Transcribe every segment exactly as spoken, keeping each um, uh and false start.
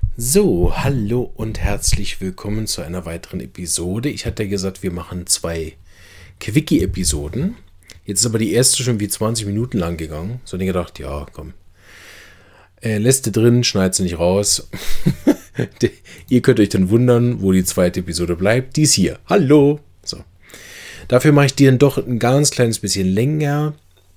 So, hallo und herzlich willkommen zu einer weiteren Episode. Ich hatte ja gesagt, wir machen zwei Quickie-Episoden. Jetzt ist aber die erste schon wie zwanzig Minuten lang gegangen. So, ich gedacht, ja, komm. Äh, lässt du drin, schneid sie nicht raus. Ihr könnt euch dann wundern, wo die zweite Episode bleibt. Die ist hier. Hallo. So. Dafür mache ich die dann doch ein ganz kleines bisschen länger.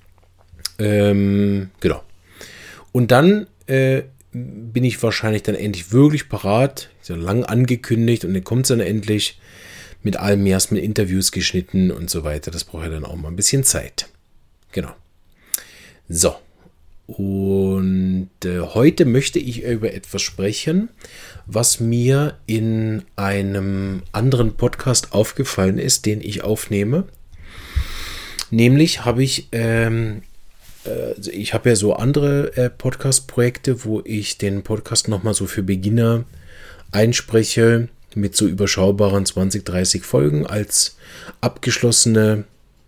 Ähm, genau. Und dann äh, bin ich wahrscheinlich dann endlich wirklich parat. So lang angekündigt und dann kommt es dann endlich mit allem erst mit Interviews geschnitten und so weiter. Das braucht ja dann auch mal ein bisschen Zeit. Genau. So. Und äh, heute möchte ich über etwas sprechen, was mir in einem anderen Podcast aufgefallen ist, den ich aufnehme. Nämlich habe ich ähm, Also ich habe ja so andere äh, Podcast-Projekte, wo ich den Podcast nochmal so für Beginner einspreche, mit so überschaubaren zwanzig, dreißig Folgen als abgeschlossene,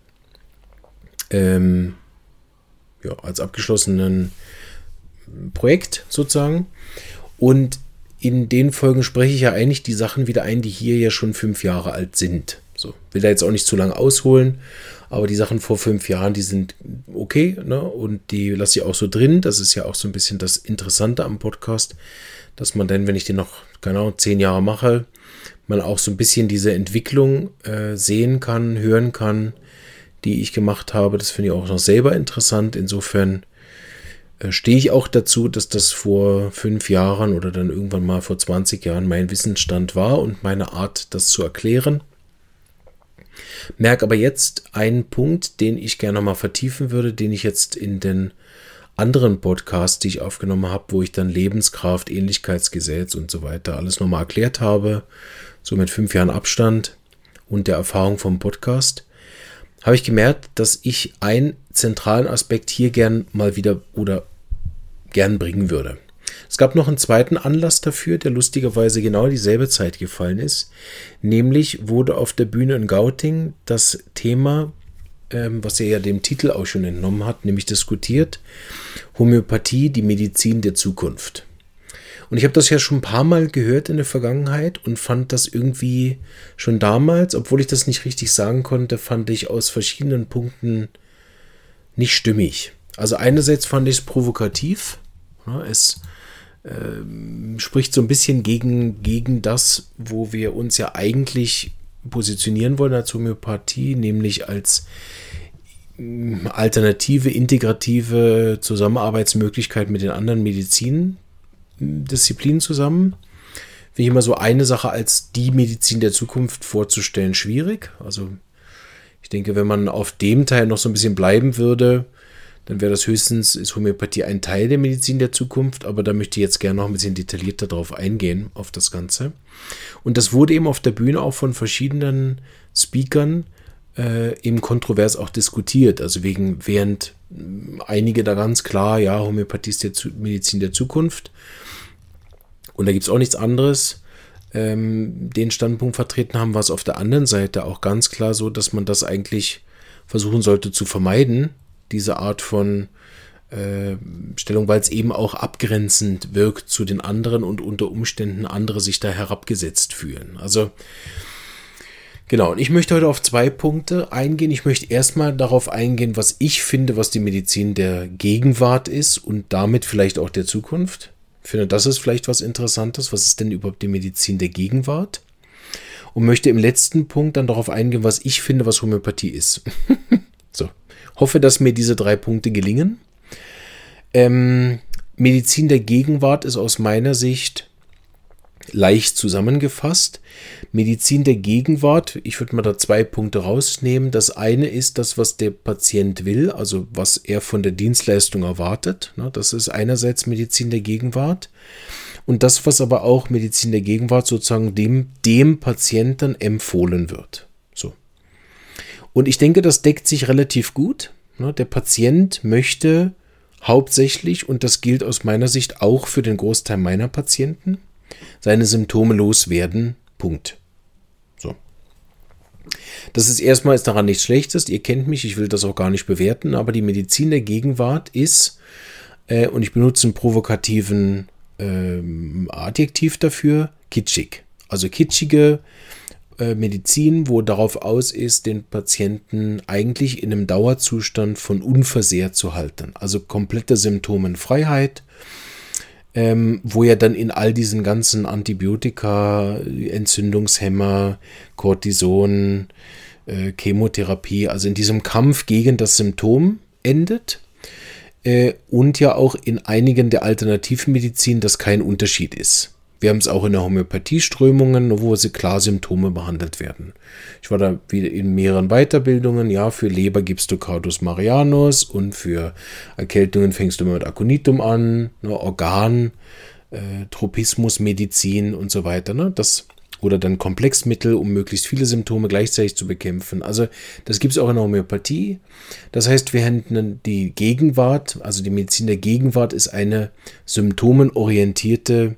ähm, ja, als abgeschlossenen Projekt sozusagen. Und in den Folgen spreche ich ja eigentlich die Sachen wieder ein, die hier ja schon fünf Jahre alt sind. So, will da jetzt auch nicht zu lange ausholen, aber die Sachen vor fünf Jahren, die sind okay, ne? Und die lasse ich auch so drin. Das ist ja auch so ein bisschen das Interessante am Podcast, dass man dann, wenn ich den noch, keine Ahnung, zehn Jahre mache, man auch so ein bisschen diese Entwicklung äh, sehen kann, hören kann, die ich gemacht habe. Das finde ich auch noch selber interessant. Insofern äh, stehe ich auch dazu, dass das vor fünf Jahren oder dann irgendwann mal vor zwanzig Jahren mein Wissensstand war und meine Art, das zu erklären. Merke aber jetzt einen Punkt, den ich gerne mal vertiefen würde, den ich jetzt in den anderen Podcasts, die ich aufgenommen habe, wo ich dann Lebenskraft, Ähnlichkeitsgesetz und so weiter alles nochmal erklärt habe, so mit fünf Jahren Abstand und der Erfahrung vom Podcast, habe ich gemerkt, dass ich einen zentralen Aspekt hier gern mal wieder oder gern bringen würde. Es gab noch einen zweiten Anlass dafür, der lustigerweise genau dieselbe Zeit gefallen ist. Nämlich wurde auf der Bühne in Gauting das Thema, ähm, was er ja dem Titel auch schon entnommen hat, nämlich diskutiert, Homöopathie, die Medizin der Zukunft. Und ich habe das ja schon ein paar Mal gehört in der Vergangenheit und fand das irgendwie schon damals, obwohl ich das nicht richtig sagen konnte, fand ich aus verschiedenen Punkten nicht stimmig. Also einerseits fand ich es provokativ, ja, es spricht so ein bisschen gegen, gegen das, wo wir uns ja eigentlich positionieren wollen als Homöopathie, nämlich als alternative, integrative Zusammenarbeitsmöglichkeit mit den anderen Medizindisziplinen zusammen. Finde ich immer so eine Sache als die Medizin der Zukunft vorzustellen schwierig. Also ich denke, wenn man auf dem Teil noch so ein bisschen bleiben würde, dann wäre das höchstens, ist Homöopathie ein Teil der Medizin der Zukunft, aber da möchte ich jetzt gerne noch ein bisschen detaillierter drauf eingehen, auf das Ganze. Und das wurde eben auf der Bühne auch von verschiedenen Speakern äh, eben kontrovers auch diskutiert. Also wegen, während einige da ganz klar, ja, Homöopathie ist die Medizin der Zukunft und da gibt es auch nichts anderes, ähm, den Standpunkt vertreten haben, war es auf der anderen Seite auch ganz klar so, dass man das eigentlich versuchen sollte zu vermeiden, diese Art von äh, Stellung, weil es eben auch abgrenzend wirkt zu den anderen und unter Umständen andere sich da herabgesetzt fühlen. Also genau, und ich möchte heute auf zwei Punkte eingehen. Ich möchte erstmal darauf eingehen, was ich finde, was die Medizin der Gegenwart ist und damit vielleicht auch der Zukunft. Ich finde, das ist vielleicht was Interessantes. Was ist denn überhaupt die Medizin der Gegenwart? Und möchte im letzten Punkt dann darauf eingehen, was ich finde, was Homöopathie ist. So. Hoffe, dass mir diese drei Punkte gelingen. Ähm, Medizin der Gegenwart ist aus meiner Sicht leicht zusammengefasst. Medizin der Gegenwart, ich würde mal da zwei Punkte rausnehmen. Das eine ist das, was der Patient will, also was er von der Dienstleistung erwartet. Das ist einerseits Medizin der Gegenwart. Und das, was aber auch Medizin der Gegenwart sozusagen dem, dem Patienten empfohlen wird. So. Und ich denke, das deckt sich relativ gut. Der Patient möchte hauptsächlich, und das gilt aus meiner Sicht auch für den Großteil meiner Patienten, seine Symptome loswerden. Punkt. So. Das ist erstmal ist daran nichts Schlechtes. Ihr kennt mich, ich will das auch gar nicht bewerten, aber die Medizin der Gegenwart ist, äh, und ich benutze einen provokativen ähm, Adjektiv dafür, kitschig. Also kitschige äh, Medizin, wo darauf aus ist, den Patienten eigentlich in einem Dauerzustand von unversehrt zu halten. Also komplette Symptomenfreiheit, ähm, wo ja dann in all diesen ganzen Antibiotika, Entzündungshemmer, Cortison, äh, Chemotherapie, also in diesem Kampf gegen das Symptom endet. Und ja auch in einigen der Alternativmedizin, dass kein Unterschied ist. Wir haben es auch in der Homöopathieströmungen, wo sie klar Symptome behandelt werden. Ich war da wieder in mehreren Weiterbildungen. Ja, für Leber gibst du Cardus Marianus und für Erkältungen fängst du mit Aconitum an, ne, Organ, äh, Tropismusmedizin und so weiter. Ne, das Oder dann Komplexmittel, um möglichst viele Symptome gleichzeitig zu bekämpfen. Also das gibt es auch in der Homöopathie. Das heißt, wir hätten die Gegenwart, also die Medizin der Gegenwart ist eine symptomenorientierte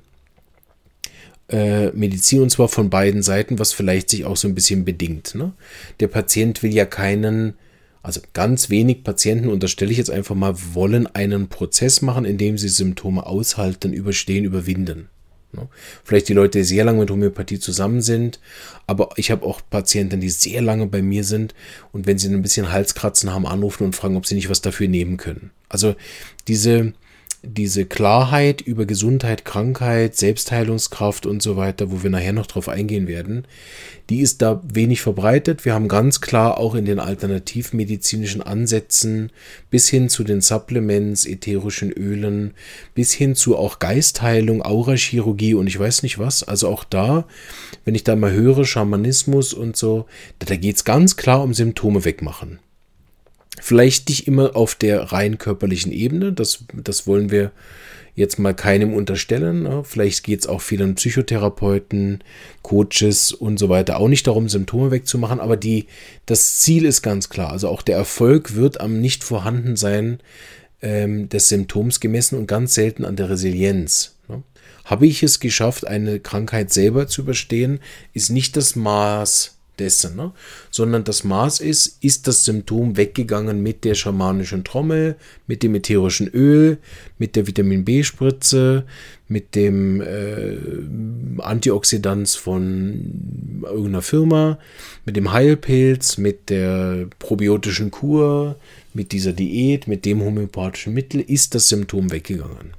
äh, Medizin, und zwar von beiden Seiten, was vielleicht sich auch so ein bisschen bedingt. Ne? Der Patient will ja keinen, also ganz wenig Patienten, unterstelle ich jetzt einfach mal, wollen einen Prozess machen, in dem sie Symptome aushalten, überstehen, überwinden. Vielleicht die Leute, die sehr lange mit Homöopathie zusammen sind, aber ich habe auch Patienten, die sehr lange bei mir sind und wenn sie ein bisschen Halskratzen haben, anrufen und fragen, ob sie nicht was dafür nehmen können. Also diese, diese Klarheit über Gesundheit, Krankheit, Selbstheilungskraft und so weiter, wo wir nachher noch drauf eingehen werden, die ist da wenig verbreitet. Wir haben ganz klar auch in den alternativmedizinischen Ansätzen bis hin zu den Supplements, ätherischen Ölen, bis hin zu auch Geistheilung, Aurachirurgie und ich weiß nicht was. Also auch da, wenn ich da mal höre, Schamanismus und so, da geht es ganz klar um Symptome wegmachen. Vielleicht nicht immer auf der rein körperlichen Ebene, das, das wollen wir jetzt mal keinem unterstellen. Ne? Vielleicht geht es auch vielen Psychotherapeuten, Coaches und so weiter auch nicht darum, Symptome wegzumachen, aber die, das Ziel ist ganz klar. Also auch der Erfolg wird am Nicht-Vorhandensein ähm, des Symptoms gemessen und ganz selten an der Resilienz. Ne? Habe ich es geschafft, eine Krankheit selber zu überstehen, ist nicht das Maß dessen, ne? Sondern das Maß ist, ist das Symptom weggegangen mit der schamanischen Trommel, mit dem ätherischen Öl, mit der Vitamin B-Spritze, mit dem äh, Antioxidans von irgendeiner Firma, mit dem Heilpilz, mit der probiotischen Kur, mit dieser Diät, mit dem homöopathischen Mittel, ist das Symptom weggegangen.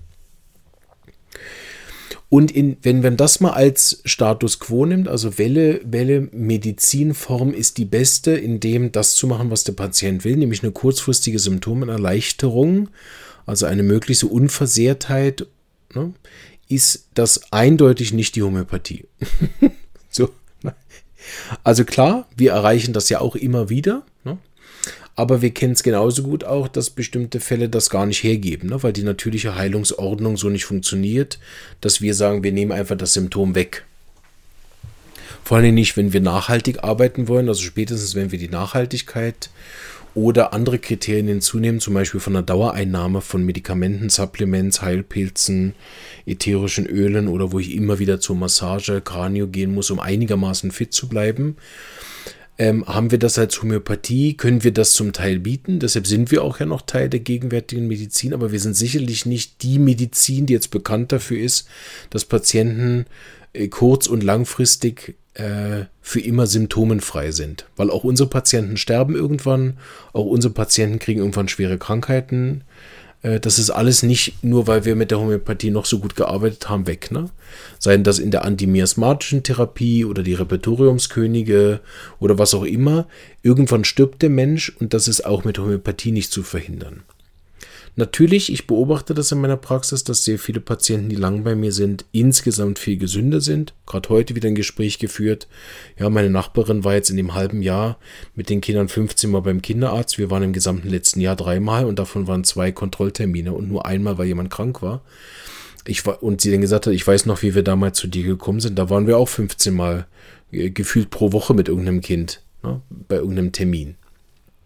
Und in, wenn man das mal als Status quo nimmt, also welche, welche Medizinform ist die beste, in dem das zu machen, was der Patient will, nämlich eine kurzfristige Symptomenerleichterung, also eine mögliche Unversehrtheit, ne, ist das eindeutig nicht die Homöopathie. So. Also klar, wir erreichen das ja auch immer wieder, ne? Aber wir kennen es genauso gut auch, dass bestimmte Fälle das gar nicht hergeben, ne? Weil die natürliche Heilungsordnung so nicht funktioniert, dass wir sagen, wir nehmen einfach das Symptom weg. Vor allem nicht, wenn wir nachhaltig arbeiten wollen, also spätestens, wenn wir die Nachhaltigkeit oder andere Kriterien hinzunehmen, zum Beispiel von der Dauereinnahme von Medikamenten, Supplements, Heilpilzen, ätherischen Ölen oder wo ich immer wieder zur Massage, Kranio gehen muss, um einigermaßen fit zu bleiben. Ähm, haben wir das als Homöopathie, können wir das zum Teil bieten, deshalb sind wir auch ja noch Teil der gegenwärtigen Medizin, aber wir sind sicherlich nicht die Medizin, die jetzt bekannt dafür ist, dass Patienten äh, kurz- und langfristig äh, für immer symptomenfrei sind, weil auch unsere Patienten sterben irgendwann, auch unsere Patienten kriegen irgendwann schwere Krankheiten. Das ist alles nicht nur, weil wir mit der Homöopathie noch so gut gearbeitet haben, weg, ne? Seien das in der antimiasmatischen Therapie oder die Repertoriumskönige oder was auch immer. Irgendwann stirbt der Mensch und das ist auch mit Homöopathie nicht zu verhindern. Natürlich, ich beobachte das in meiner Praxis, dass sehr viele Patienten, die lang bei mir sind, insgesamt viel gesünder sind. Gerade heute wieder ein Gespräch geführt. Ja, meine Nachbarin war jetzt in dem halben Jahr mit den Kindern fünfzehn Mal beim Kinderarzt. Wir waren im gesamten letzten Jahr dreimal und davon waren zwei Kontrolltermine und nur einmal, weil jemand krank war. Ich war und sie dann gesagt hat, ich weiß noch, wie wir damals zu dir gekommen sind. Da waren wir auch fünfzehn Mal äh, gefühlt pro Woche mit irgendeinem Kind, ne, bei irgendeinem Termin.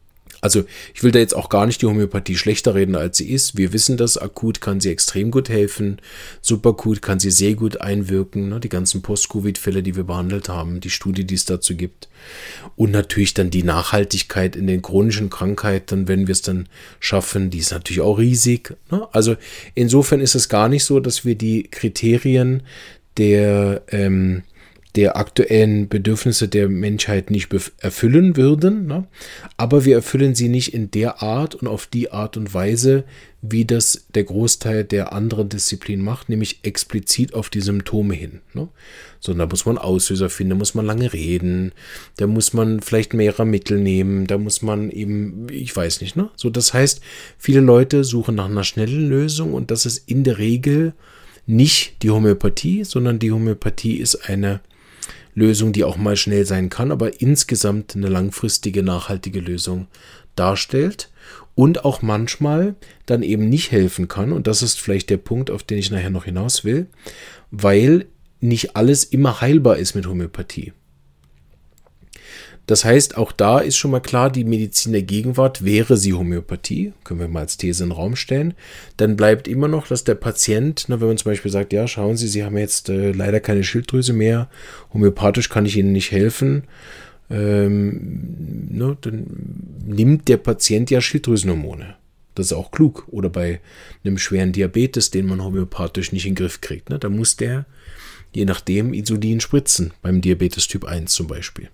Also ich will da jetzt auch gar nicht die Homöopathie schlechter reden, als sie ist. Wir wissen das, akut kann sie extrem gut helfen, subakut kann sie sehr gut einwirken, ne? Die ganzen Post-Covid-Fälle, die wir behandelt haben, die Studie, die es dazu gibt. Und natürlich dann die Nachhaltigkeit in den chronischen Krankheiten, wenn wir es dann schaffen, die ist natürlich auch riesig. Ne? Also insofern ist es gar nicht so, dass wir die Kriterien der ähm, der aktuellen Bedürfnisse der Menschheit nicht erfüllen würden, ne? Aber wir erfüllen sie nicht in der Art und auf die Art und Weise, wie das der Großteil der anderen Disziplinen macht, nämlich explizit auf die Symptome hin. Ne? Sondern da muss man Auslöser finden, da muss man lange reden, da muss man vielleicht mehrere Mittel nehmen, da muss man eben, ich weiß nicht, ne? So, das heißt, viele Leute suchen nach einer schnellen Lösung und das ist in der Regel nicht die Homöopathie, sondern die Homöopathie ist eine Lösung, die auch mal schnell sein kann, aber insgesamt eine langfristige, nachhaltige Lösung darstellt und auch manchmal dann eben nicht helfen kann. Und das ist vielleicht der Punkt, auf den ich nachher noch hinaus will, weil nicht alles immer heilbar ist mit Homöopathie. Das heißt, auch da ist schon mal klar, die Medizin der Gegenwart wäre sie Homöopathie, können wir mal als These in den Raum stellen. Dann bleibt immer noch, dass der Patient, ne, wenn man zum Beispiel sagt, ja, schauen Sie, Sie haben jetzt äh, leider keine Schilddrüse mehr, homöopathisch kann ich Ihnen nicht helfen, ähm, ne, dann nimmt der Patient ja Schilddrüsenhormone. Das ist auch klug. Oder bei einem schweren Diabetes, den man homöopathisch nicht in den Griff kriegt, ne, da muss der, je nachdem, Insulin spritzen, beim Diabetes Typ eins zum Beispiel.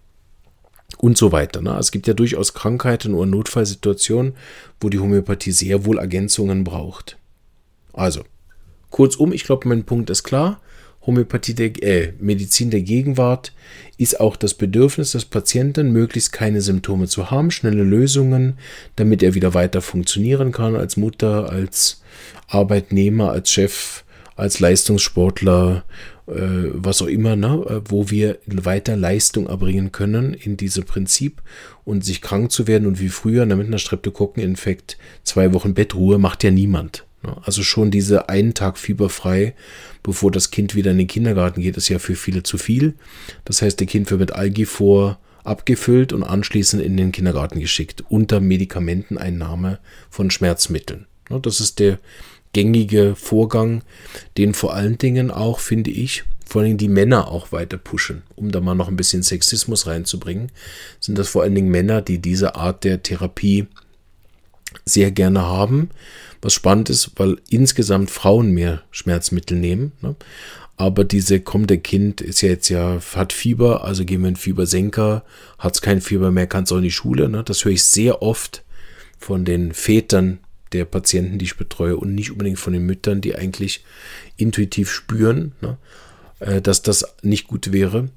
Und so weiter. Ne? Es gibt ja durchaus Krankheiten oder Notfallsituationen, wo die Homöopathie sehr wohl Ergänzungen braucht. Also, kurzum, ich glaube, mein Punkt ist klar. Homöopathie der, äh, Medizin der Gegenwart ist auch das Bedürfnis des Patienten, möglichst keine Symptome zu haben, schnelle Lösungen, damit er wieder weiter funktionieren kann als Mutter, als Arbeitnehmer, als Chef, als Leistungssportler, was auch immer, ne, wo wir weiter Leistung erbringen können in diesem Prinzip und sich krank zu werden und wie früher ne, mit einer Streptokokkeninfekt zwei Wochen Bettruhe macht ja niemand. Ne. Also schon diese einen Tag fieberfrei, bevor das Kind wieder in den Kindergarten geht, ist ja für viele zu viel. Das heißt, der Kind wird mit Algifor abgefüllt und anschließend in den Kindergarten geschickt unter Medikamenteneinnahme von Schmerzmitteln. Ne, das ist der gängige Vorgang, den vor allen Dingen auch, finde ich, vor allen Dingen die Männer auch weiter pushen, um da mal noch ein bisschen Sexismus reinzubringen, sind das vor allen Dingen Männer, die diese Art der Therapie sehr gerne haben, was spannend ist, weil insgesamt Frauen mehr Schmerzmittel nehmen, ne? Aber diese, kommt der Kind, ist ja jetzt ja, hat Fieber, also geben wir einen Fiebersenker, hat es kein Fieber mehr, kann es auch in die Schule, ne? Das höre ich sehr oft von den Vätern der Patienten, die ich betreue und nicht unbedingt von den Müttern, die eigentlich intuitiv spüren, ne, dass das nicht gut wäre.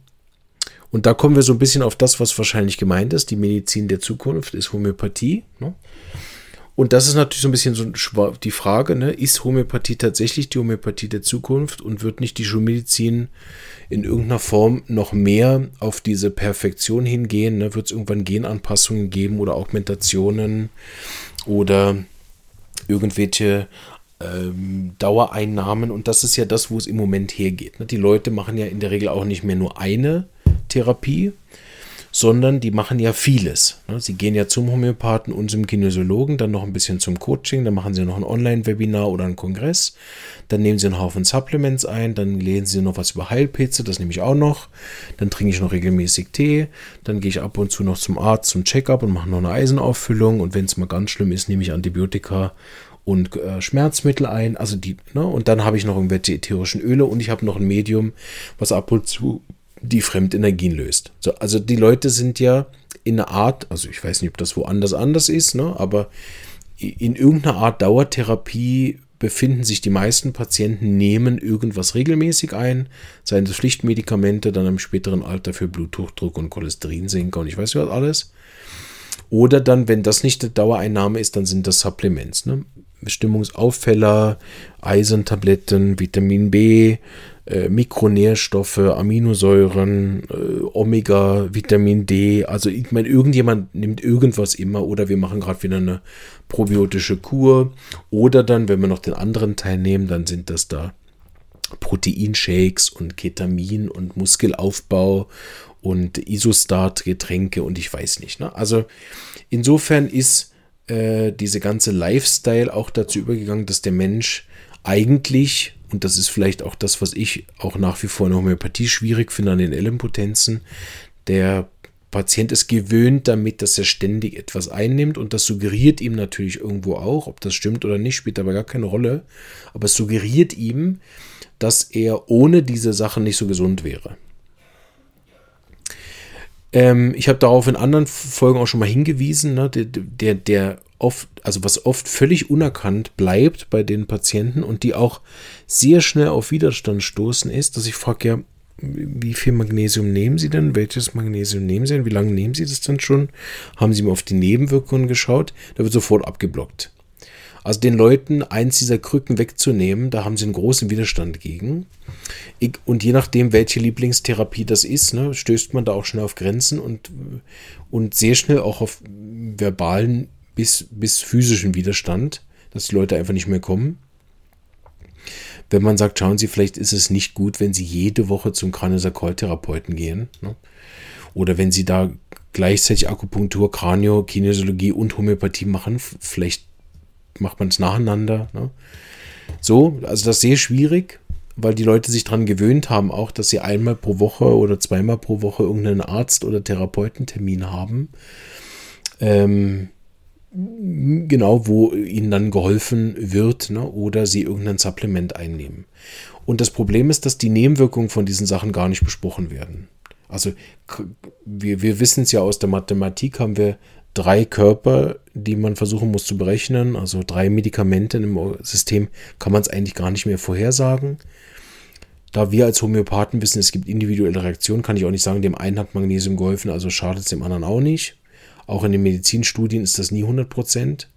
Und da kommen wir so ein bisschen auf das, was wahrscheinlich gemeint ist. Die Medizin der Zukunft ist Homöopathie. Ne? Und das ist natürlich so ein bisschen so die Frage, ne, ist Homöopathie tatsächlich die Homöopathie der Zukunft und wird nicht die Schulmedizin in irgendeiner Form noch mehr auf diese Perfektion hingehen? Ne? Wird es irgendwann Genanpassungen geben oder Augmentationen oder irgendwelche ähm, Dauereinnahmen, und das ist ja das, wo es im Moment hergeht. Ne? Die Leute machen ja in der Regel auch nicht mehr nur eine Therapie, sondern die machen ja vieles. Ne? Sie gehen ja zum Homöopathen und zum Kinesiologen, dann noch ein bisschen zum Coaching, dann machen sie noch ein Online-Webinar oder einen Kongress, dann nehmen sie einen Haufen Supplements ein, dann lesen sie noch was über Heilpilze, das nehme ich auch noch, dann trinke ich noch regelmäßig Tee, dann gehe ich ab und zu noch zum Arzt zum Check-up und mache noch eine Eisenauffüllung, und wenn es mal ganz schlimm ist, nehme ich Antibiotika und äh, Schmerzmittel ein, also die, ne? Und dann habe ich noch irgendwelche ätherischen Öle und ich habe noch ein Medium, was ab und zu die Fremdenergien löst. So, also die Leute sind ja in einer Art, also ich weiß nicht, ob das woanders anders ist, ne, aber in irgendeiner Art Dauertherapie befinden sich die meisten Patienten, nehmen irgendwas regelmäßig ein, seien das Pflichtmedikamente, dann im späteren Alter für Bluthochdruck und Cholesterinsenker und ich weiß was alles. Oder dann, wenn das nicht die Dauereinnahme ist, dann sind das Supplements, ne? Stimmungsaufheller, Eisentabletten, Vitamin B, äh, Mikronährstoffe, Aminosäuren, äh, Omega, Vitamin D. Also ich meine, irgendjemand nimmt irgendwas immer, oder wir machen gerade wieder eine probiotische Kur. Oder dann, wenn wir noch den anderen Teil nehmen, dann sind das da Proteinshakes und Ketamin und Muskelaufbau und Isostat-Getränke und ich weiß nicht. Ne? Also insofern ist äh, diese ganze Lifestyle auch dazu übergegangen, dass der Mensch eigentlich, und das ist vielleicht auch das, was ich auch nach wie vor in der Homöopathie schwierig finde an den L-Impotenzen, der Patient ist gewöhnt damit, dass er ständig etwas einnimmt und das suggeriert ihm natürlich irgendwo auch, ob das stimmt oder nicht, spielt aber gar keine Rolle, aber es suggeriert ihm, dass er ohne diese Sachen nicht so gesund wäre. Ähm, ich habe darauf in anderen Folgen auch schon mal hingewiesen, ne, der, der, der oft, also was oft völlig unerkannt bleibt bei den Patienten und die auch sehr schnell auf Widerstand stoßen, ist, dass ich frage, ja, wie viel Magnesium nehmen Sie denn? Welches Magnesium nehmen Sie denn? Wie lange nehmen Sie das denn schon? Haben Sie mal auf die Nebenwirkungen geschaut? Da wird sofort abgeblockt. Also den Leuten eins dieser Krücken wegzunehmen, da haben sie einen großen Widerstand gegen. Und je nachdem, welche Lieblingstherapie das ist, ne, stößt man da auch schnell auf Grenzen und, und sehr schnell auch auf verbalen bis, bis physischen Widerstand, dass die Leute einfach nicht mehr kommen. Wenn man sagt, schauen Sie, vielleicht ist es nicht gut, wenn Sie jede Woche zum Kraniosakraltherapeuten gehen. Ne? Oder wenn Sie da gleichzeitig Akupunktur, Kranio, Kinesiologie und Homöopathie machen, vielleicht macht man es nacheinander. Ne? So, also das ist sehr schwierig, weil die Leute sich daran gewöhnt haben, auch, dass sie einmal pro Woche oder zweimal pro Woche irgendeinen Arzt- oder Therapeutentermin haben. Ähm, genau, wo ihnen dann geholfen wird, ne? Oder sie irgendein Supplement einnehmen. Und das Problem ist, dass die Nebenwirkungen von diesen Sachen gar nicht besprochen werden. Also wir, wir wissen es ja aus der Mathematik, haben wir drei Körper, die man versuchen muss zu berechnen, also drei Medikamente im System, kann man es eigentlich gar nicht mehr vorhersagen. Da wir als Homöopathen wissen, es gibt individuelle Reaktionen, kann ich auch nicht sagen, dem einen hat Magnesium geholfen, also schadet es dem anderen auch nicht. Auch in den Medizinstudien ist das nie hundert Prozent.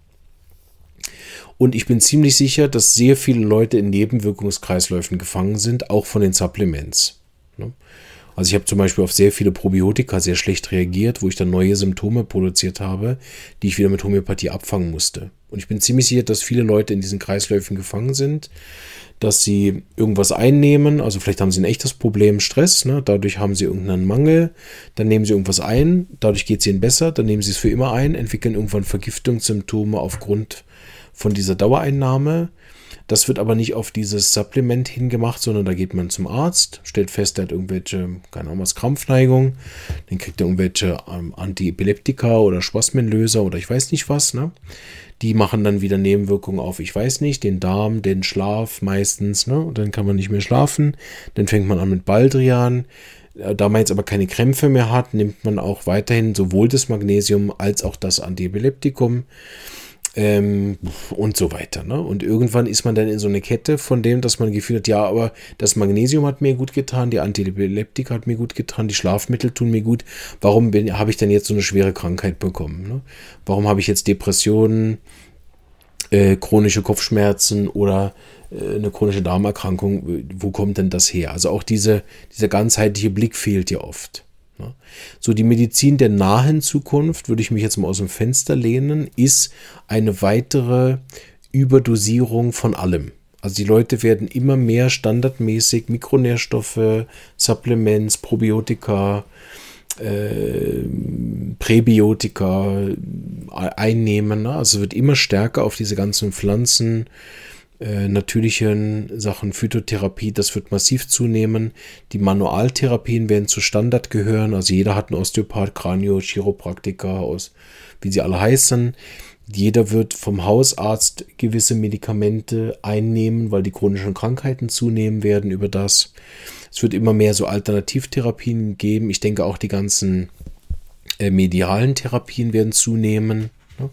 Und ich bin ziemlich sicher, dass sehr viele Leute in Nebenwirkungskreisläufen gefangen sind, auch von den Supplements. Also ich habe zum Beispiel auf sehr viele Probiotika sehr schlecht reagiert, wo ich dann neue Symptome produziert habe, die ich wieder mit Homöopathie abfangen musste. Und ich bin ziemlich sicher, dass viele Leute in diesen Kreisläufen gefangen sind, dass sie irgendwas einnehmen, also vielleicht haben sie ein echtes Problem, Stress, ne? Dadurch haben sie irgendeinen Mangel, dann nehmen sie irgendwas ein, dadurch geht es ihnen besser, dann nehmen sie es für immer ein, entwickeln irgendwann Vergiftungssymptome aufgrund von dieser Dauereinnahme. Das wird aber nicht auf dieses Supplement hingemacht, sondern da geht man zum Arzt, stellt fest, er hat irgendwelche, keine Ahnung was, Krampfneigung, dann kriegt er irgendwelche ähm, Antiepileptika oder Spasmenlöser oder ich weiß nicht was, ne? Die machen dann wieder Nebenwirkungen auf, ich weiß nicht, den Darm, den Schlaf meistens, ne? Und dann kann man nicht mehr schlafen, dann fängt man an mit Baldrian. Da man jetzt aber keine Krämpfe mehr hat, nimmt man auch weiterhin sowohl das Magnesium als auch das Antiepileptikum. Ähm, und so weiter. Ne? Und irgendwann ist man dann in so eine Kette von dem, dass man gefühlt hat, ja, aber das Magnesium hat mir gut getan, die Antiepileptika hat mir gut getan, die Schlafmittel tun mir gut. Warum habe ich denn jetzt so eine schwere Krankheit bekommen? Ne? Warum habe ich jetzt Depressionen, äh, chronische Kopfschmerzen oder äh, eine chronische Darmerkrankung? Wo kommt denn das her? Also auch diese, dieser ganzheitliche Blick fehlt ja oft. So, die Medizin der nahen Zukunft, würde ich mich jetzt mal aus dem Fenster lehnen, ist eine weitere Überdosierung von allem. Also die Leute werden immer mehr standardmäßig Mikronährstoffe, Supplements, Probiotika, äh, Präbiotika einnehmen. Also wird immer stärker auf diese ganzen Pflanzen, Äh, natürlichen Sachen, Phytotherapie, das wird massiv zunehmen. Die Manualtherapien werden zu Standard gehören. Also jeder hat einen Osteopath, Kranio, Chiropraktiker, aus, wie sie alle heißen. Jeder wird vom Hausarzt gewisse Medikamente einnehmen, weil die chronischen Krankheiten zunehmen werden über das. Es wird immer mehr so Alternativtherapien geben. Ich denke auch die ganzen äh, medialen Therapien werden zunehmen. Ne?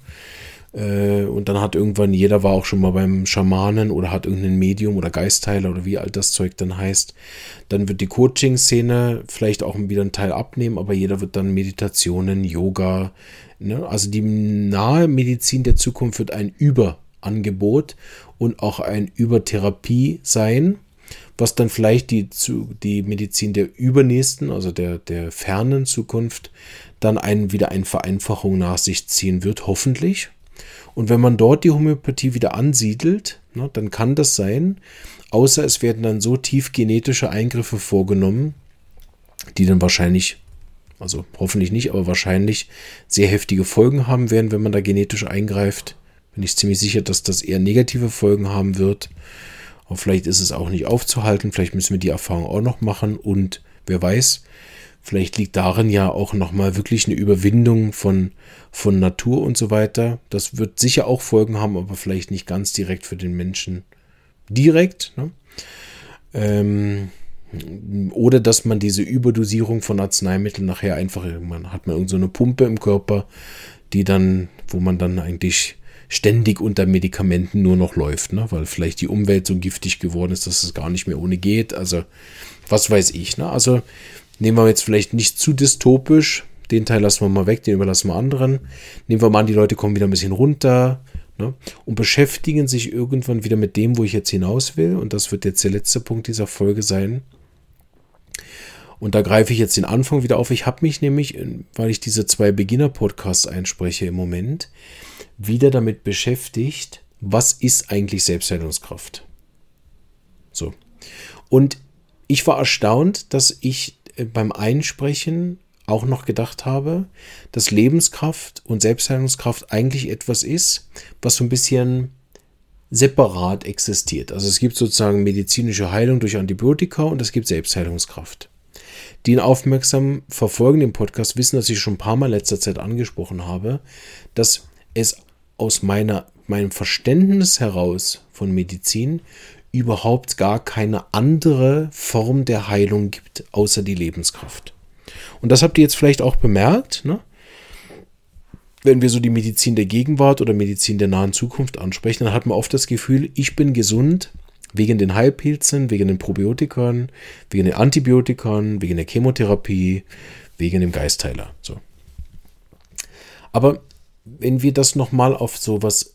Und dann hat irgendwann, jeder war auch schon mal beim Schamanen oder hat irgendein Medium oder Geistheiler oder wie all das Zeug dann heißt. Dann wird die Coaching-Szene vielleicht auch wieder einen Teil abnehmen, aber jeder wird dann Meditationen, Yoga, ne? Also die nahe Medizin der Zukunft wird ein Überangebot und auch ein Übertherapie sein, was dann vielleicht die, die Medizin der übernächsten, also der, der fernen Zukunft, dann ein, wieder eine Vereinfachung nach sich ziehen wird, hoffentlich. Und wenn man dort die Homöopathie wieder ansiedelt, ne, dann kann das sein, außer es werden dann so tief genetische Eingriffe vorgenommen, die dann wahrscheinlich, also hoffentlich nicht, aber wahrscheinlich sehr heftige Folgen haben werden, wenn man da genetisch eingreift. Bin ich ziemlich sicher, dass das eher negative Folgen haben wird. Aber vielleicht ist es auch nicht aufzuhalten, vielleicht müssen wir die Erfahrung auch noch machen und wer weiß, vielleicht liegt darin ja auch nochmal wirklich eine Überwindung von, von Natur und so weiter. Das wird sicher auch Folgen haben, aber vielleicht nicht ganz direkt für den Menschen direkt. Ne? Ähm, oder dass man diese Überdosierung von Arzneimitteln nachher einfach, man hat man irgend so eine Pumpe im Körper, die dann, wo man dann eigentlich ständig unter Medikamenten nur noch läuft, ne? Weil vielleicht die Umwelt so giftig geworden ist, dass es gar nicht mehr ohne geht. Also was weiß ich. Ne? Also nehmen wir jetzt vielleicht nicht zu dystopisch, den Teil lassen wir mal weg, den überlassen wir anderen. Nehmen wir mal an, die Leute kommen wieder ein bisschen runter, ne? Und beschäftigen sich irgendwann wieder mit dem, wo ich jetzt hinaus will. Und das wird jetzt der letzte Punkt dieser Folge sein. Und da greife ich jetzt den Anfang wieder auf. Ich habe mich nämlich, weil ich diese zwei Beginner-Podcasts einspreche im Moment, wieder damit beschäftigt, was ist eigentlich Selbstheilungskraft? So. Und ich war erstaunt, dass ich beim Einsprechen auch noch gedacht habe, dass Lebenskraft und Selbstheilungskraft eigentlich etwas ist, was so ein bisschen separat existiert. Also es gibt sozusagen medizinische Heilung durch Antibiotika und es gibt Selbstheilungskraft. Die ihn aufmerksam verfolgen im Podcast wissen, dass ich schon ein paar Mal in letzter Zeit angesprochen habe, dass es aus meiner, meinem Verständnis heraus von Medizin überhaupt gar keine andere Form der Heilung gibt, außer die Lebenskraft. Und das habt ihr jetzt vielleicht auch bemerkt, ne? Wenn wir so die Medizin der Gegenwart oder Medizin der nahen Zukunft ansprechen, dann hat man oft das Gefühl, ich bin gesund wegen den Heilpilzen, wegen den Probiotikern, wegen den Antibiotikern, wegen der Chemotherapie, wegen dem Geistheiler. So. Aber wenn wir das nochmal auf sowas,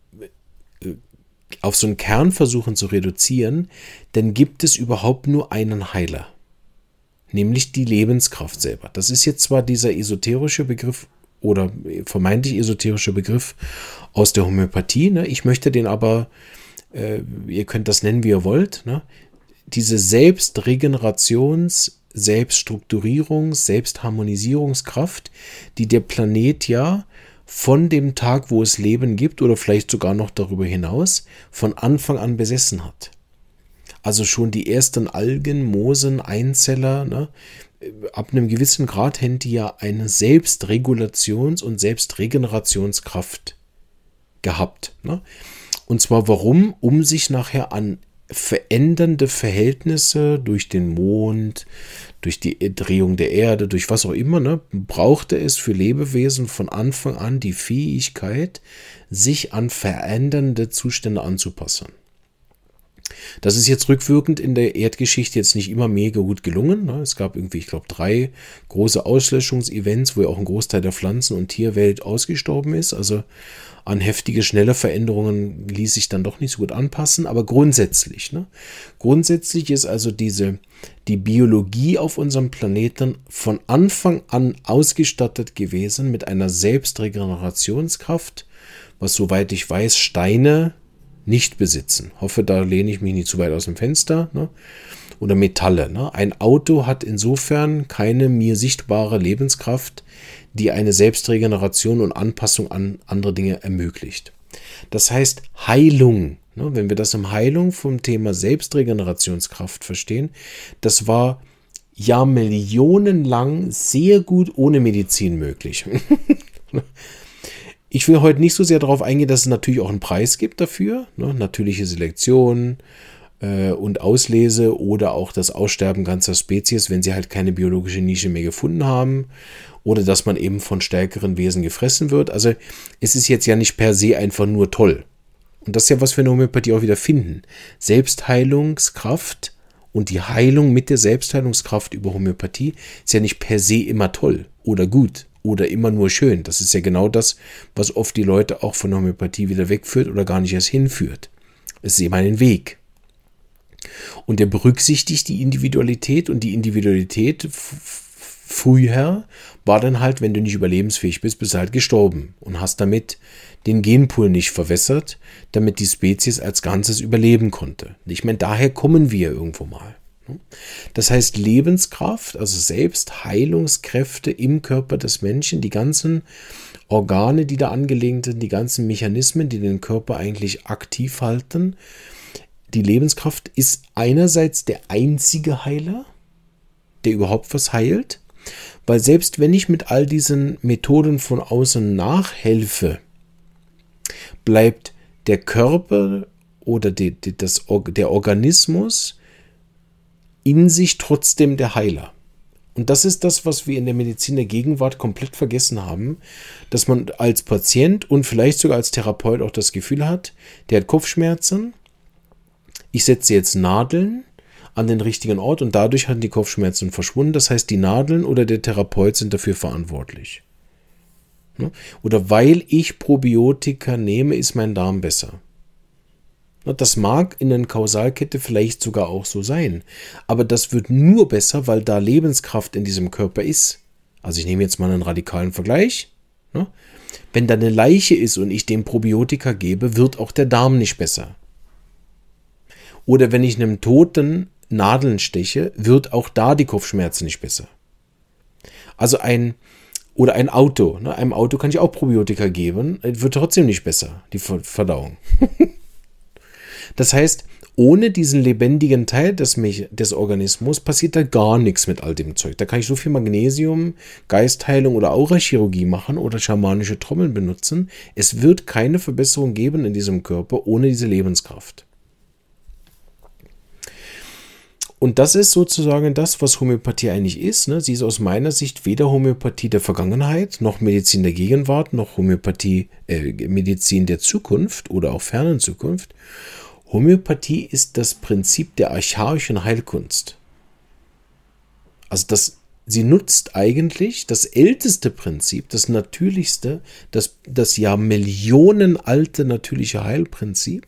auf so einen Kern versuchen zu reduzieren, dann gibt es überhaupt nur einen Heiler, nämlich die Lebenskraft selber. Das ist jetzt zwar dieser esoterische Begriff oder vermeintlich esoterische Begriff aus der Homöopathie, ne? Ich möchte den aber, äh, ihr könnt das nennen, wie ihr wollt, ne? Diese Selbstregenerations-, Selbststrukturierungs-, Selbstharmonisierungskraft, die der Planet ja von dem Tag, wo es Leben gibt oder vielleicht sogar noch darüber hinaus, von Anfang an besessen hat. Also schon die ersten Algen, Moosen, Einzeller, ne? Ab einem gewissen Grad hätten die ja eine Selbstregulations- und Selbstregenerationskraft gehabt. Ne? Und zwar warum? Um sich nachher an verändernde Verhältnisse durch den Mond, durch die Drehung der Erde, durch was auch immer, ne, brauchte es für Lebewesen von Anfang an die Fähigkeit, sich an verändernde Zustände anzupassen. Das ist jetzt rückwirkend in der Erdgeschichte jetzt nicht immer mega gut gelungen. Ne? Es gab irgendwie, ich glaube, drei große Auslöschungsevents, wo ja auch ein Großteil der Pflanzen- und Tierwelt ausgestorben ist. Also an heftige, schnelle Veränderungen ließ sich dann doch nicht so gut anpassen, aber grundsätzlich. Ne? Grundsätzlich ist also diese, die Biologie auf unserem Planeten von Anfang an ausgestattet gewesen mit einer Selbstregenerationskraft, was, soweit ich weiß, Steine nicht besitzen. Hoffe, da lehne ich mich nicht zu weit aus dem Fenster. Ne? Oder Metalle. Ne? Ein Auto hat insofern keine mir sichtbare Lebenskraft, die eine Selbstregeneration und Anpassung an andere Dinge ermöglicht. Das heißt, Heilung, ne? Wenn wir das im Heilung vom Thema Selbstregenerationskraft verstehen, das war ja millionenlang sehr gut ohne Medizin möglich. Ich will heute nicht so sehr darauf eingehen, dass es natürlich auch einen Preis gibt dafür, ne? Natürliche Selektion äh, und Auslese oder auch das Aussterben ganzer Spezies, wenn sie halt keine biologische Nische mehr gefunden haben oder dass man eben von stärkeren Wesen gefressen wird. Also es ist jetzt ja nicht per se einfach nur toll. Und das ist ja, was wir in der Homöopathie auch wieder finden. Selbstheilungskraft und die Heilung mit der Selbstheilungskraft über Homöopathie ist ja nicht per se immer toll oder gut. Oder immer nur schön. Das ist ja genau das, was oft die Leute auch von der Homöopathie wieder wegführt oder gar nicht erst hinführt. Es ist eben ein Weg. Und der berücksichtigt die Individualität und die Individualität f- früher war dann halt, wenn du nicht überlebensfähig bist, bist du halt gestorben und hast damit den Genpool nicht verwässert, damit die Spezies als Ganzes überleben konnte. Ich meine, daher kommen wir irgendwo mal. Das heißt, Lebenskraft, also selbst Heilungskräfte im Körper des Menschen, die ganzen Organe, die da angelegt sind, die ganzen Mechanismen, die den Körper eigentlich aktiv halten, die Lebenskraft ist einerseits der einzige Heiler, der überhaupt was heilt, weil selbst wenn ich mit all diesen Methoden von außen nachhelfe, bleibt der Körper oder die, die, das, der Organismus in sich trotzdem der Heiler. Und das ist das, was wir in der Medizin der Gegenwart komplett vergessen haben, dass man als Patient und vielleicht sogar als Therapeut auch das Gefühl hat, der hat Kopfschmerzen, ich setze jetzt Nadeln an den richtigen Ort und dadurch haben die Kopfschmerzen verschwunden. Das heißt, die Nadeln oder der Therapeut sind dafür verantwortlich. Oder weil ich Probiotika nehme, ist mein Darm besser. Das mag in der Kausalkette vielleicht sogar auch so sein, aber das wird nur besser, weil da Lebenskraft in diesem Körper ist. Also ich nehme jetzt mal einen radikalen Vergleich. Wenn da eine Leiche ist und ich dem Probiotika gebe, wird auch der Darm nicht besser. Oder wenn ich einem Toten Nadeln steche, wird auch da die Kopfschmerzen nicht besser. Also ein, oder ein Auto. Ne? Einem Auto kann ich auch Probiotika geben, wird trotzdem nicht besser, die Verdauung. Das heißt, ohne diesen lebendigen Teil des, des Organismus passiert da gar nichts mit all dem Zeug. Da kann ich so viel Magnesium, Geistheilung oder Aurachirurgie machen oder schamanische Trommeln benutzen. Es wird keine Verbesserung geben in diesem Körper ohne diese Lebenskraft. Und das ist sozusagen das, was Homöopathie eigentlich ist. Ne? Sie ist aus meiner Sicht weder Homöopathie der Vergangenheit, noch Medizin der Gegenwart, noch Homöopathie, äh, Medizin der Zukunft oder auch fernen Zukunft. Homöopathie ist das Prinzip der archaischen Heilkunst. Also das, sie nutzt eigentlich das älteste Prinzip, das natürlichste, das, das ja millionenalte natürliche Heilprinzip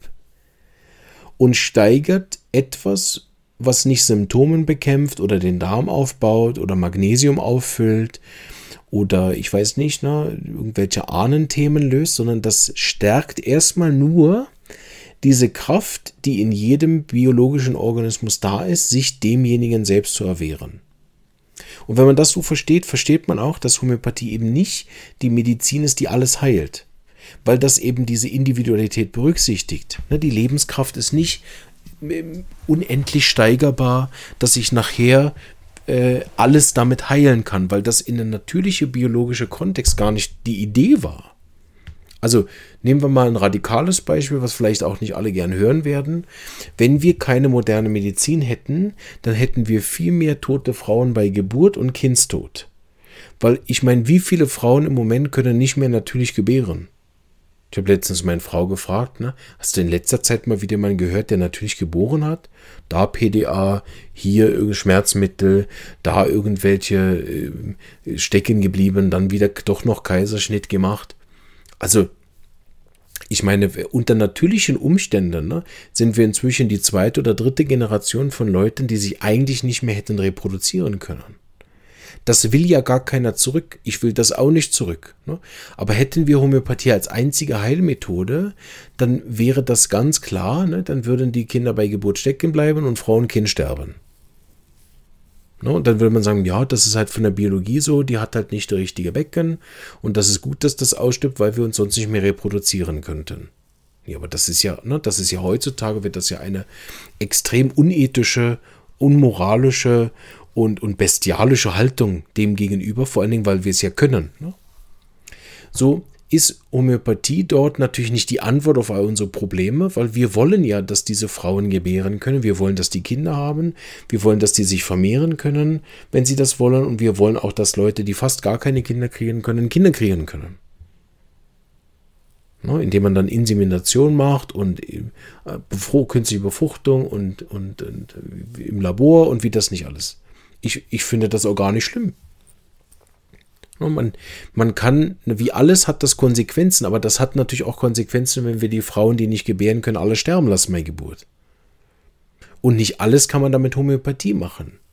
und steigert etwas, was nicht Symptomen bekämpft oder den Darm aufbaut oder Magnesium auffüllt oder ich weiß nicht, ne, irgendwelche Ahnenthemen löst, sondern das stärkt erstmal nur diese Kraft, die in jedem biologischen Organismus da ist, sich demjenigen selbst zu erwehren. Und wenn man das so versteht, versteht man auch, dass Homöopathie eben nicht die Medizin ist, die alles heilt, weil das eben diese Individualität berücksichtigt. Die Lebenskraft ist nicht unendlich steigerbar, dass ich nachher äh, alles damit heilen kann, weil das in der natürliche biologische Kontext gar nicht die Idee war. Also nehmen wir mal ein radikales Beispiel, was vielleicht auch nicht alle gern hören werden. Wenn wir keine moderne Medizin hätten, dann hätten wir viel mehr tote Frauen bei Geburt und Kindstod. Weil ich meine, wie viele Frauen im Moment können nicht mehr natürlich gebären? Ich habe letztens meine Frau gefragt, ne, hast du in letzter Zeit mal wieder jemanden gehört, der natürlich geboren hat? Da P D A, hier irgendein Schmerzmittel, da irgendwelche äh, stecken geblieben, dann wieder doch noch Kaiserschnitt gemacht. Also, ich meine, unter natürlichen Umständen ne, sind wir inzwischen die zweite oder dritte Generation von Leuten, die sich eigentlich nicht mehr hätten reproduzieren können. Das will ja gar keiner zurück. Ich will das auch nicht zurück. Ne? Aber hätten wir Homöopathie als einzige Heilmethode, dann wäre das ganz klar. Ne? Dann würden die Kinder bei Geburt stecken bleiben und Frauen Kind sterben. Ne? Und dann würde man sagen, ja, das ist halt von der Biologie so, die hat halt nicht das richtige Becken und das ist gut, dass das ausstirbt, weil wir uns sonst nicht mehr reproduzieren könnten. Ja, aber das ist ja, ne, das ist ja heutzutage, wird das ja eine extrem unethische, unmoralische und, und bestialische Haltung dem gegenüber, vor allen Dingen, weil wir es ja können. Ne? So ist Homöopathie dort natürlich nicht die Antwort auf all unsere Probleme, weil wir wollen ja, dass diese Frauen gebären können, wir wollen, dass die Kinder haben, wir wollen, dass die sich vermehren können, wenn sie das wollen und wir wollen auch, dass Leute, die fast gar keine Kinder kriegen können, Kinder kriegen können. Ne? Indem man dann Insemination macht und äh, befrucht, künstliche Befruchtung und, und, und im Labor und wie das nicht alles. Ich, ich finde das auch gar nicht schlimm. Man, man kann, wie alles hat das Konsequenzen, aber das hat natürlich auch Konsequenzen, wenn wir die Frauen, die nicht gebären können, alle sterben lassen bei Geburt. Und nicht alles kann man damit Homöopathie machen.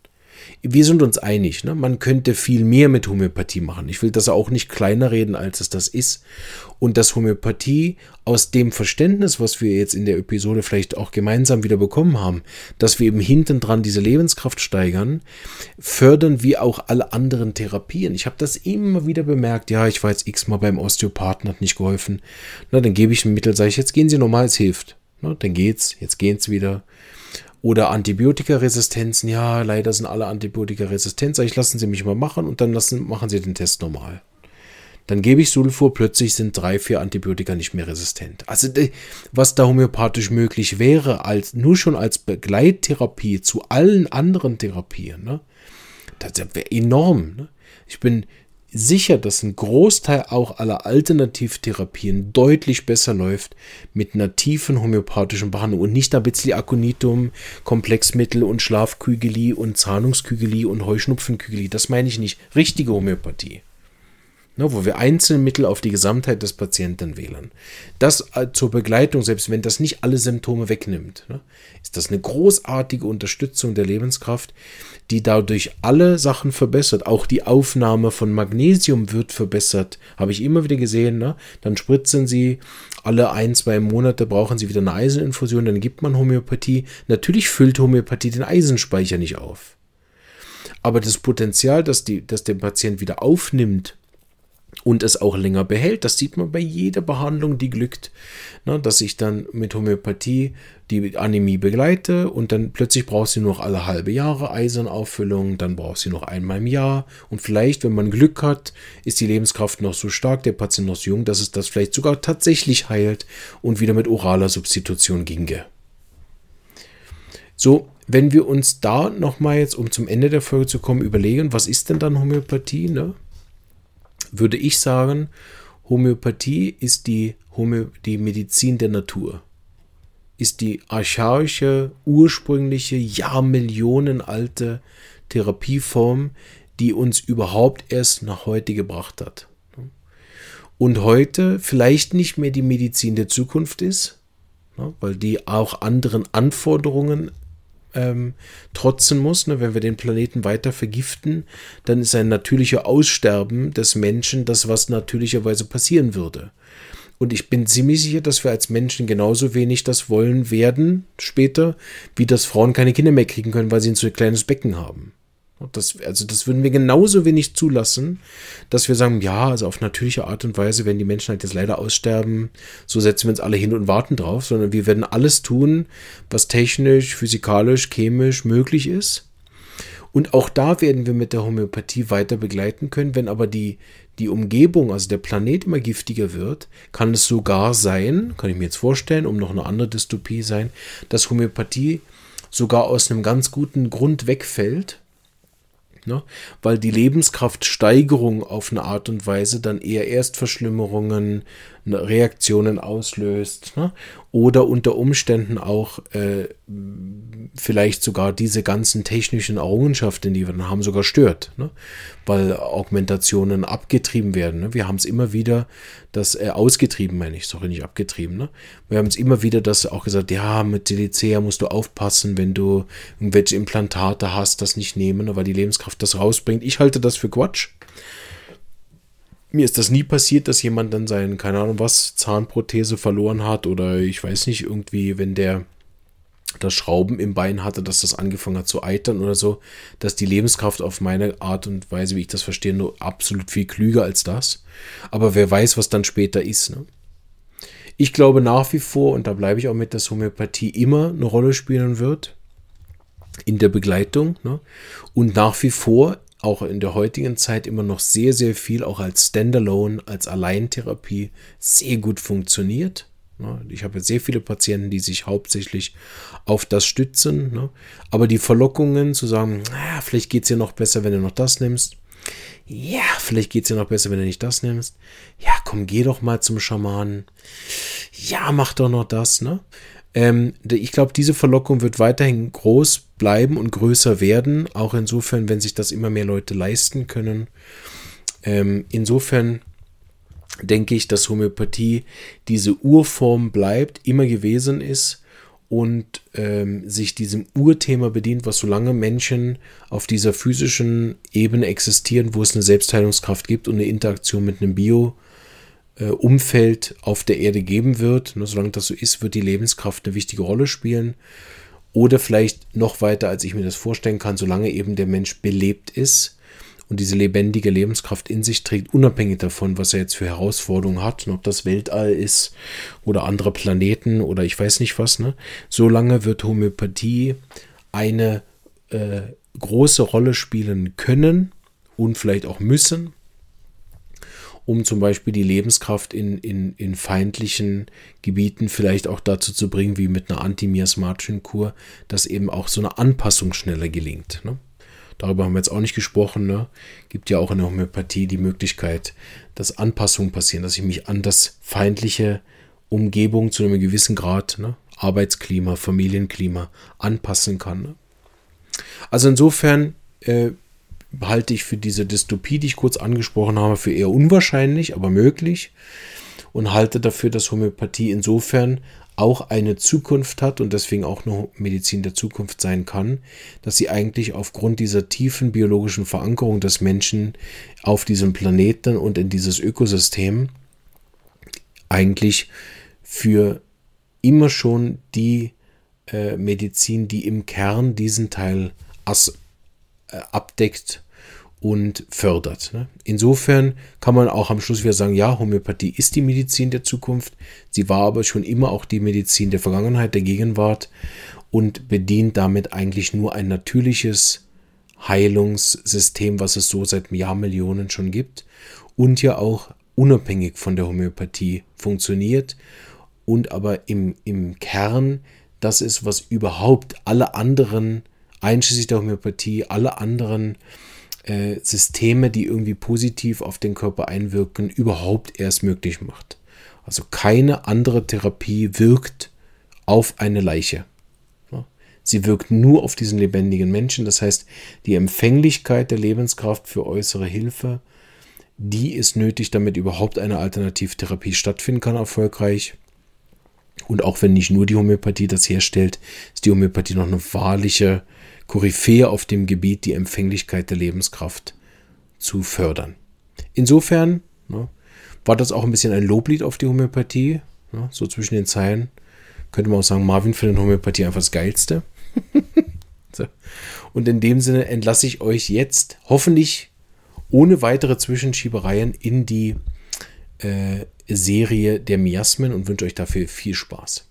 wir sind uns einig, ne? Man könnte viel mehr mit Homöopathie machen. Ich will das auch nicht kleiner reden, als es das ist. Und dass Homöopathie aus dem Verständnis, was wir jetzt in der Episode vielleicht auch gemeinsam wieder bekommen haben, dass wir eben hinten dran diese Lebenskraft steigern, fördern wir auch alle anderen Therapien. Ich habe das immer wieder bemerkt. Ja, ich war jetzt x-mal beim Osteopathen, hat nicht geholfen. Na, dann gebe ich ein Mittel, sage ich, jetzt gehen Sie normal, es hilft. Na, dann geht's, jetzt geht's wieder. Oder Antibiotikaresistenzen, ja, leider sind alle Antibiotika resistent. Sag ich, lassen Sie mich mal machen und dann lassen, machen Sie den Test normal. Dann gebe ich Sulfur, plötzlich sind drei, vier Antibiotika nicht mehr resistent. Also was da homöopathisch möglich wäre, als nur schon als Begleittherapie zu allen anderen Therapien, ne, das wäre enorm. Ne? Ich bin sicher, dass ein Großteil auch aller Alternativtherapien deutlich besser läuft mit einer tiefen homöopathischen Behandlung und nicht ein bisschen Aconitum, Komplexmittel und Schlafkügeli und Zahnungskügeli und Heuschnupfenkügeli. Das meine ich nicht. Richtige Homöopathie. Ne, wo wir Einzelmittel auf die Gesamtheit des Patienten wählen. Das zur Begleitung, selbst wenn das nicht alle Symptome wegnimmt, ne, ist das eine großartige Unterstützung der Lebenskraft, die dadurch alle Sachen verbessert. Auch die Aufnahme von Magnesium wird verbessert. Habe ich immer wieder gesehen. Ne? Dann spritzen Sie alle ein, zwei Monate, brauchen Sie wieder eine Eiseninfusion, dann gibt man Homöopathie. Natürlich füllt Homöopathie den Eisenspeicher nicht auf. Aber das Potenzial, dass, die, dass der Patient wieder aufnimmt, und es auch länger behält. Das sieht man bei jeder Behandlung, die glückt, ne, dass ich dann mit Homöopathie die Anämie begleite und dann plötzlich braucht sie nur noch alle halbe Jahre Eisernauffüllung, dann braucht sie noch einmal im Jahr und vielleicht, wenn man Glück hat, ist die Lebenskraft noch so stark, der Patient noch so jung, dass es das vielleicht sogar tatsächlich heilt und wieder mit oraler Substitution ginge. So, wenn wir uns da nochmal jetzt, um zum Ende der Folge zu kommen, überlegen, was ist denn dann Homöopathie, ne? Würde ich sagen, Homöopathie ist die, Homö- die Medizin der Natur. Ist die archaische, ursprüngliche, jahrmillionenalte Therapieform, die uns überhaupt erst nach heute gebracht hat. Und heute vielleicht nicht mehr die Medizin der Zukunft ist, weil die auch anderen Anforderungen Ähm, trotzen muss, ne? Wenn wir den Planeten weiter vergiften, dann ist ein natürlicher Aussterben des Menschen das, was natürlicherweise passieren würde. Und ich bin ziemlich sicher, dass wir als Menschen genauso wenig das wollen werden später, wie dass Frauen keine Kinder mehr kriegen können, weil sie ein zu kleines Becken haben. Und das, also das würden wir genauso wenig zulassen, dass wir sagen, ja, also auf natürliche Art und Weise werden die Menschen halt jetzt leider aussterben, so setzen wir uns alle hin und warten drauf, sondern wir werden alles tun, was technisch, physikalisch, chemisch möglich ist. Und auch da werden wir mit der Homöopathie weiter begleiten können, wenn aber die, die Umgebung, also der Planet immer giftiger wird, kann es sogar sein, kann ich mir jetzt vorstellen, um noch eine andere Dystopie sein, dass Homöopathie sogar aus einem ganz guten Grund wegfällt, ne? Weil die Lebenskraftsteigerung auf eine Art und Weise dann eher Erstverschlimmerungen, Reaktionen auslöst, ne? Oder unter Umständen auch äh, vielleicht sogar diese ganzen technischen Errungenschaften, die wir dann haben, sogar stört, ne? Weil Augmentationen abgetrieben werden. Ne? Wir haben es immer wieder, das äh, ausgetrieben, meine ich, sorry, nicht abgetrieben. Ne? Wir haben es immer wieder das auch gesagt, ja, mit Silicea musst du aufpassen, wenn du irgendwelche Implantate hast, das nicht nehmen, ne? Weil die Lebenskraft das rausbringt. Ich halte das für Quatsch. Mir ist das nie passiert, dass jemand dann seinen, keine Ahnung was, Zahnprothese verloren hat oder ich weiß nicht, irgendwie, wenn der das Schrauben im Bein hatte, dass das angefangen hat zu eitern oder so, dass die Lebenskraft auf meine Art und Weise, wie ich das verstehe, nur absolut viel klüger als das. Aber wer weiß, was dann später ist, ne? Ich glaube nach wie vor, und da bleibe ich auch mit, dass Homöopathie immer eine Rolle spielen wird in der Begleitung, ne? Und nach wie vor auch in der heutigen Zeit immer noch sehr, sehr viel auch als Standalone, als Alleintherapie sehr gut funktioniert. Ich habe jetzt sehr viele Patienten, die sich hauptsächlich auf das stützen. Ne? Aber die Verlockungen zu sagen, ah, vielleicht geht es dir noch besser, wenn du noch das nimmst. Ja, vielleicht geht es dir noch besser, wenn du nicht das nimmst. Ja, komm, geh doch mal zum Schamanen. Ja, mach doch noch das. Ne? Ähm, ich glaube, diese Verlockung wird weiterhin groß bleiben und größer werden. Auch insofern, wenn sich das immer mehr Leute leisten können. Ähm, insofern denke ich, dass Homöopathie diese Urform bleibt, immer gewesen ist und ähm, sich diesem Urthema bedient, was solange Menschen auf dieser physischen Ebene existieren, wo es eine Selbstheilungskraft gibt und eine Interaktion mit einem Bio-Umfeld auf der Erde geben wird, ne, solange das so ist, wird die Lebenskraft eine wichtige Rolle spielen. Oder vielleicht noch weiter, als ich mir das vorstellen kann, solange eben der Mensch belebt ist und diese lebendige Lebenskraft in sich trägt, unabhängig davon, was er jetzt für Herausforderungen hat, ob das Weltall ist oder andere Planeten oder ich weiß nicht was, ne? Solange wird Homöopathie eine äh, große Rolle spielen können und vielleicht auch müssen, um zum Beispiel die Lebenskraft in, in, in feindlichen Gebieten vielleicht auch dazu zu bringen, wie mit einer antimiasmatischen Kur, dass eben auch so eine Anpassung schneller gelingt, ne? Darüber haben wir jetzt auch nicht gesprochen. Ne? Gibt ja auch in der Homöopathie die Möglichkeit, dass Anpassungen passieren, dass ich mich an das feindliche Umgebung zu einem gewissen Grad, ne? Arbeitsklima, Familienklima anpassen kann. Ne? Also insofern äh, halte ich für diese Dystopie, die ich kurz angesprochen habe, für eher unwahrscheinlich, aber möglich und halte dafür, dass Homöopathie insofern auch eine Zukunft hat und deswegen auch eine Medizin der Zukunft sein kann, dass sie eigentlich aufgrund dieser tiefen biologischen Verankerung des Menschen auf diesem Planeten und in dieses Ökosystem eigentlich für immer schon die äh, Medizin, die im Kern diesen Teil as, äh, abdeckt und fördert. Ne? Insofern kann man auch am Schluss wieder sagen, ja, Homöopathie ist die Medizin der Zukunft. Sie war aber schon immer auch die Medizin der Vergangenheit, der Gegenwart und bedient damit eigentlich nur ein natürliches Heilungssystem, was es so seit Jahrmillionen schon gibt und ja auch unabhängig von der Homöopathie funktioniert und aber im, im Kern das ist, was überhaupt alle anderen, einschließlich der Homöopathie, alle anderen Systeme, die irgendwie positiv auf den Körper einwirken, überhaupt erst möglich macht. Also keine andere Therapie wirkt auf eine Leiche. Sie wirkt nur auf diesen lebendigen Menschen. Das heißt, die Empfänglichkeit der Lebenskraft für äußere Hilfe, die ist nötig, damit überhaupt eine Alternativtherapie stattfinden kann, erfolgreich. Und auch wenn nicht nur die Homöopathie das herstellt, ist die Homöopathie noch eine wahrliche Koryphäe auf dem Gebiet, die Empfänglichkeit der Lebenskraft zu fördern. Insofern ne, war das auch ein bisschen ein Loblied auf die Homöopathie. Ne, so zwischen den Zeilen könnte man auch sagen, Marvin findet Homöopathie einfach das Geilste. So. Und in dem Sinne entlasse ich euch jetzt hoffentlich ohne weitere Zwischenschiebereien in die äh, Serie der Miasmen und wünsche euch dafür viel Spaß.